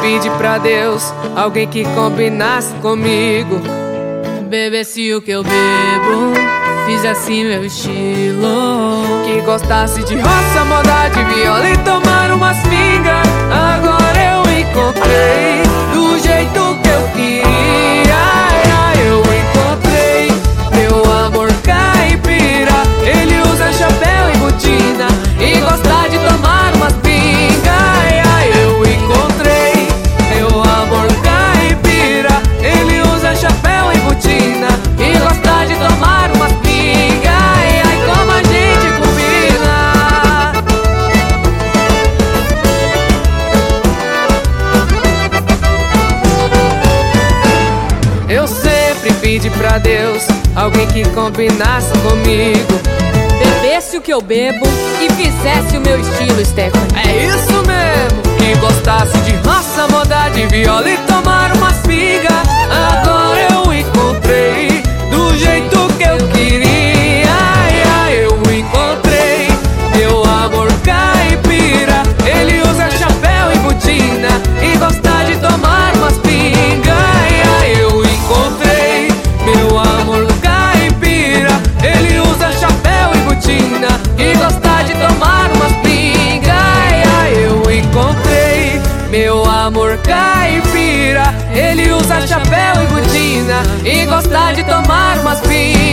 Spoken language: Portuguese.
pedi pra Deus alguém que combinasse comigo. Bebesse o que eu bebo, fizesse meu estilo, que gostasse de roça, moda de viola e tomar umas pingas. Agora eu encontrei do jeito que eu queria. Eu encontrei meu amor caipira. Ele usa chapéu e botina e gosta de tomar umas pingas. Eu encontrei meu amor caipira. Ele usa chapéu e botina e gosta de tomar umas pingas. Como a gente combina. Eu sempre pedi pra Deus alguém que combinasse comigo. bebesse o que eu bebo e fizesse o meu estilo, Stephanie. É isso mesmo, que gostasse de roça, moda de viola e tomar umas pingas. Agora eu encontrei do jeito que eu queria. Eu encontrei meu amor caipira. Ele usa chapéu e botina e gosta de tomar umas pingas. Eu encontrei meu amor caipira. Ele usa chapéu e botina e gosta de tomar umas pingas. Eu encontrei meu amor caipira. Ele usa chapéu e botina e gosta de tomar umas pingas.